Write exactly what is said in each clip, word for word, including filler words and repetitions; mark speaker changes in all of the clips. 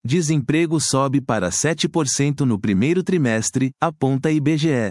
Speaker 1: Desemprego sobe para sete por cento no primeiro trimestre, aponta I B G E.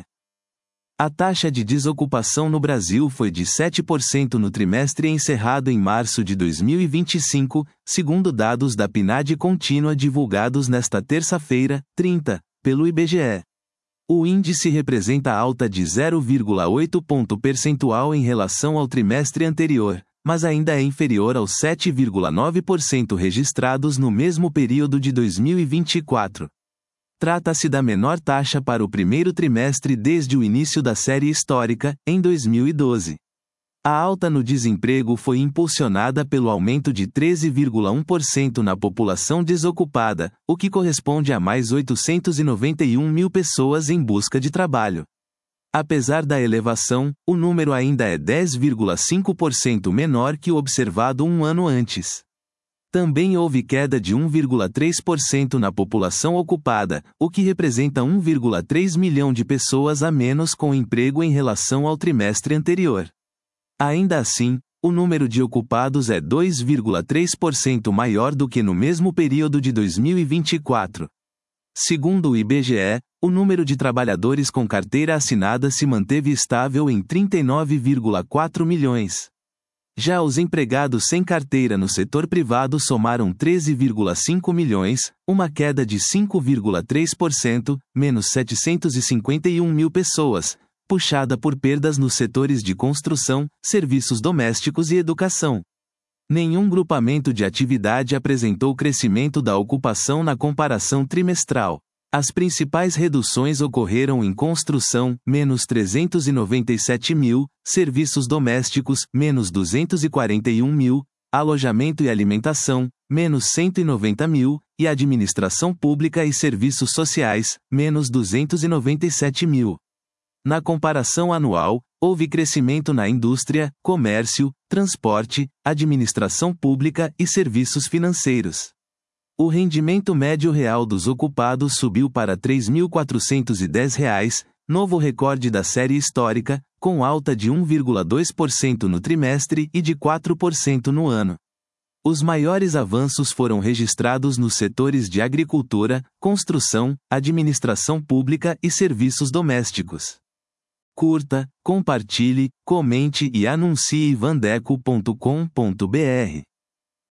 Speaker 1: A taxa de desocupação no Brasil foi de sete por cento no trimestre encerrado em março de dois mil e vinte e cinco, segundo dados da P N A D contínua divulgados nesta terça-feira, trinta, pelo I B G E. O índice representa alta de zero vírgula oito ponto percentual em relação ao trimestre anterior, mas ainda é inferior aos sete vírgula nove por cento registrados no mesmo período de dois mil e vinte e quatro. Trata-se da menor taxa para o primeiro trimestre desde o início da série histórica, em dois mil e doze. A alta no desemprego foi impulsionada pelo aumento de treze vírgula um por cento na população desocupada, o que corresponde a mais oitocentos e noventa e um mil pessoas em busca de trabalho. Apesar da elevação, o número ainda é dez vírgula cinco por cento menor que o observado um ano antes. Também houve queda de um vírgula três por cento na população ocupada, o que representa um vírgula três milhão de pessoas a menos com emprego em relação ao trimestre anterior. Ainda assim, o número de ocupados é dois vírgula três por cento maior do que no mesmo período de dois mil e vinte e quatro. Segundo o I B G E, o número de trabalhadores com carteira assinada se manteve estável em trinta e nove vírgula quatro milhões. Já os empregados sem carteira no setor privado somaram treze vírgula cinco milhões, uma queda de cinco vírgula três por cento, menos setecentos e cinquenta e um mil pessoas, puxada por perdas nos setores de construção, serviços domésticos e educação. Nenhum grupamento de atividade apresentou crescimento da ocupação na comparação trimestral. As principais reduções ocorreram em construção, menos trezentos e noventa e sete mil, serviços domésticos, menos duzentos e quarenta e um mil, alojamento e alimentação, menos cento e noventa mil, e administração pública e serviços sociais, menos duzentos e noventa e sete mil. Na comparação anual, houve crescimento na indústria, comércio, transporte, administração pública e serviços financeiros. O rendimento médio real dos ocupados subiu para três mil quatrocentos e dez reais, novo recorde da série histórica, com alta de um vírgula dois por cento no trimestre e de quatro por cento no ano. Os maiores avanços foram registrados nos setores de agricultura, construção, administração pública e serviços domésticos. Curta, compartilhe, comente e anuncie vandeco ponto com ponto br.